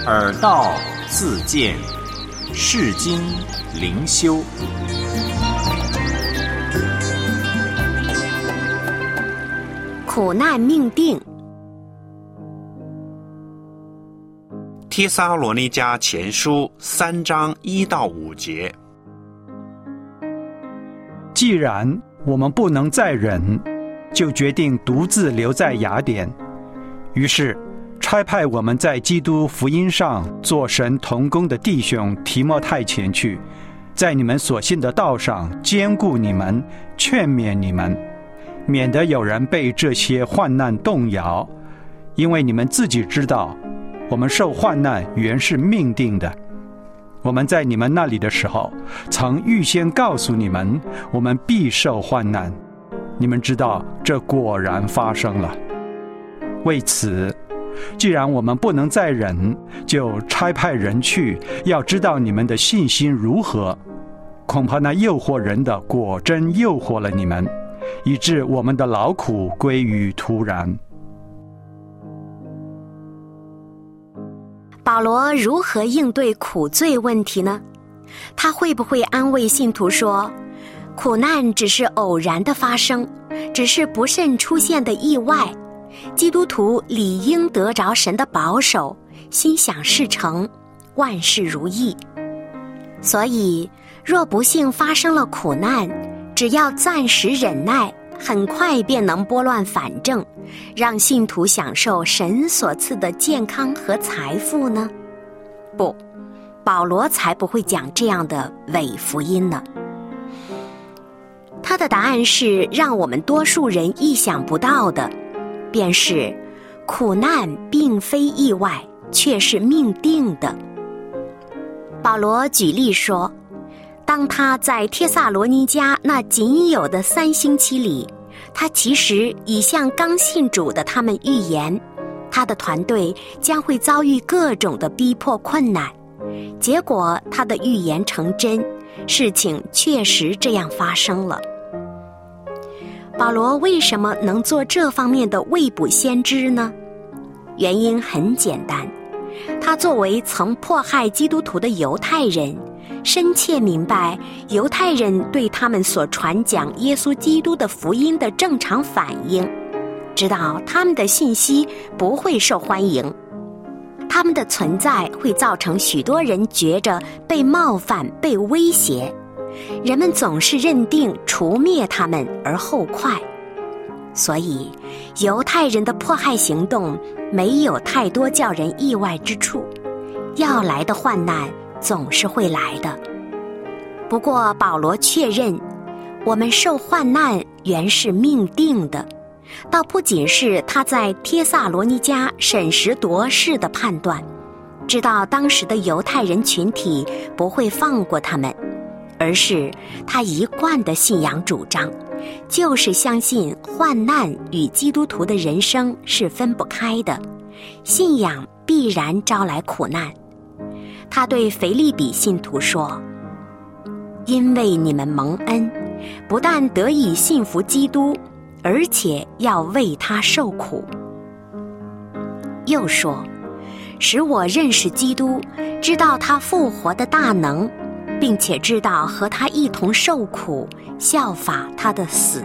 耳道自见，世经灵修。 苦难命定。 帖撒罗尼迦前书3章1到5节。 既然我们不能再忍，就决定独自留在雅典。于是差派我们在基督福音上做神同工的弟兄提摩太前去，在你们所信的道上坚固你们，劝勉你们，免得有人被这些患难动摇。因为你们自己知道，我们受患难原是命定的。我们在你们那里的时候，曾预先告诉你们，我们必受患难。你们知道，这果然发生了。为此，既然我们不能再忍，就差派人去，要知道你们的信心如何。恐怕那诱惑人的果真诱惑了你们，以致我们的劳苦归于徒然。 保罗如何应对苦罪问题呢？他会不会安慰信徒说，苦难只是偶然的发生，只是不慎出现的意外，基督徒理应得着神的保守，心想事成，万事如意。所以若不幸发生了苦难，只要暂时忍耐，很快便能拨乱反正，让信徒享受神所赐的健康和财富呢？不，保罗才不会讲这样的伪福音呢。他的答案是让我们多数人意想不到的，便是苦难并非意外，却是命定的。保罗举例说，当他在帖撒罗尼迦那仅有的3星期里，他其实已向刚信主的他们预言，他的团队将会遭遇各种的逼迫困难。结果他的预言成真，事情确实这样发生了。保罗为什么能做这方面的未卜先知呢？原因很简单，他作为曾迫害基督徒的犹太人，深切明白犹太人对他们所传讲耶稣基督的福音的正常反应，知道他们的信息不会受欢迎，他们的存在会造成许多人觉着被冒犯、被威胁，人们总是认定除灭他们而后快。所以犹太人的迫害行动没有太多叫人意外之处，要来的患难总是会来的。不过保罗确认，我们受患难原是命定的，倒不仅是他在帖撒罗尼迦审时度势的判断，知道当时的犹太人群体不会放过他们，而是他一贯的信仰主张，就是相信患难与基督徒的人生是分不开的，信仰必然招来苦难。他对腓立比信徒说，因为你们蒙恩，不但得以信服基督，而且要为他受苦。又说，使我认识基督，知道他复活的大能，并且知道和他一同受苦，效法他的死。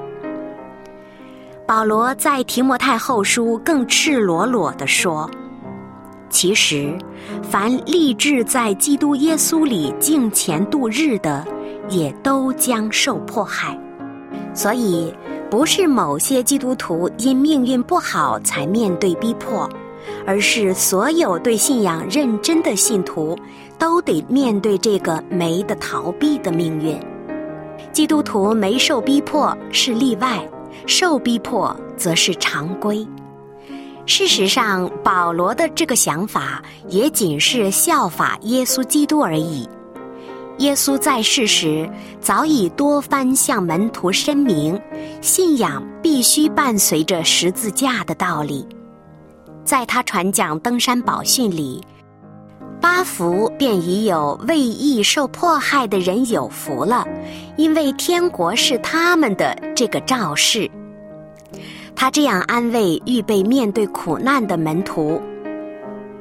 保罗在提摩太后书更赤裸裸地说，其实凡立志在基督耶稣里敬虔度日的，也都将受迫害。所以不是某些基督徒因命运不好才面对逼迫，而是所有对信仰认真的信徒都得面对这个没得逃避的命运。基督徒没受逼迫是例外，受逼迫则是常规。事实上，保罗的这个想法也仅是效法耶稣基督而已。耶稣在世时早已多番向门徒申明，信仰必须伴随着十字架的道理。在他传讲登山宝训里，8福便已有为义受迫害的人有福了，因为天国是他们的这个兆示。他这样安慰预备面对苦难的门徒。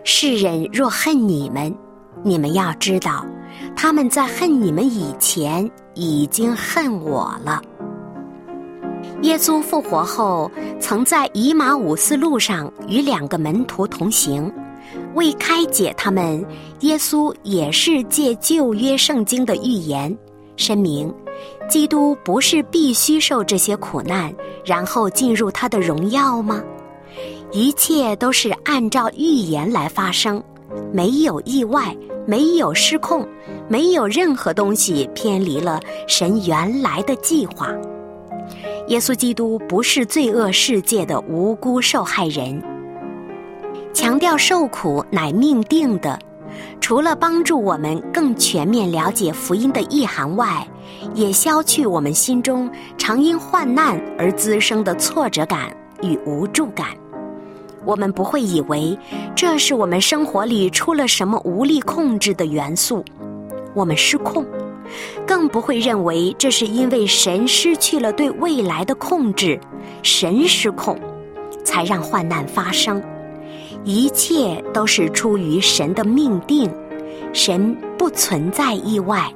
世人若恨你们，你们要知道，他们在恨你们以前已经恨我了。耶稣复活后，曾在以马忤斯路上与2个门徒同行，为开解他们，耶稣也是借旧约圣经的预言，申明基督不是必须受这些苦难，然后进入他的荣耀吗？一切都是按照预言来发生，没有意外，没有失控，没有任何东西偏离了神原来的计划。耶稣基督不是罪恶世界的无辜受害人。强调受苦乃命定的，除了帮助我们更全面了解福音的意涵外，也消去我们心中常因患难而滋生的挫折感与无助感。我们不会以为这是我们生活里出了什么无力控制的元素，我们失控，更不会认为这是因为神失去了对未来的控制，神失控，才让患难发生。一切都是出于神的命定，神不存在意外。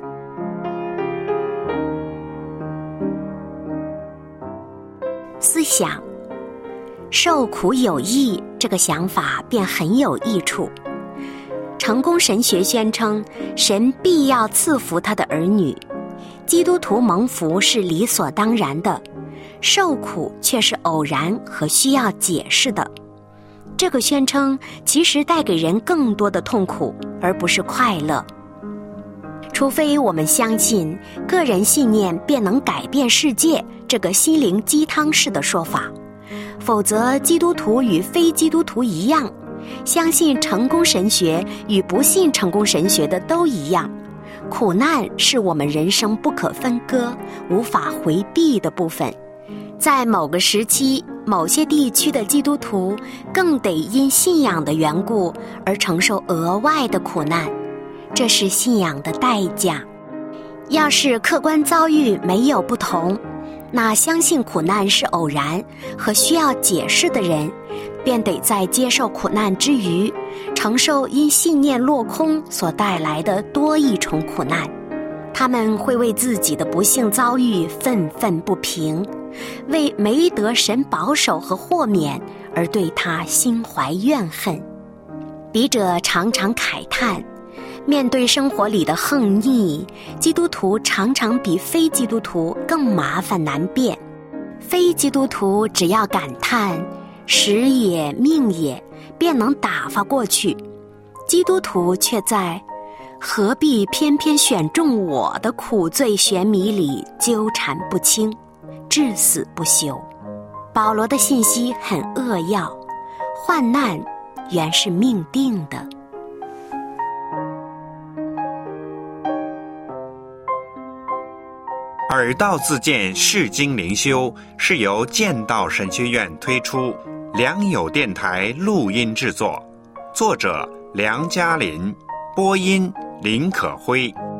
思想受苦有益，这个想法便很有益处。成功神学宣称，神必要赐福他的儿女，基督徒蒙福是理所当然的，受苦却是偶然和需要解释的。这个宣称其实带给人更多的痛苦，而不是快乐。除非我们相信个人信念便能改变世界这个心灵鸡汤式的说法，否则基督徒与非基督徒一样，相信成功神学与不信成功神学的都一样。苦难是我们人生不可分割、无法回避的部分。在某个时期，某些地区的基督徒更得因信仰的缘故而承受额外的苦难，这是信仰的代价。要是客观遭遇没有不同，那相信苦难是偶然和需要解释的人，便得在接受苦难之余，承受因信念落空所带来的多一重苦难。他们会为自己的不幸遭遇愤愤不平，为没得神保守和豁免而对他心怀怨恨。笔者常常慨叹，面对生活里的横逆，基督徒常常比非基督徒更麻烦难辨。非基督徒只要感叹时也命也，便能打发过去，基督徒却在何必偏偏选中我的苦罪悬迷里纠缠不清，至死不休。保罗的信息很扼要，患难原是命定的。 耳道自荐释经灵修是由剑道神学院推出，良友电台录音制作，作者梁嘉林，播音林可辉。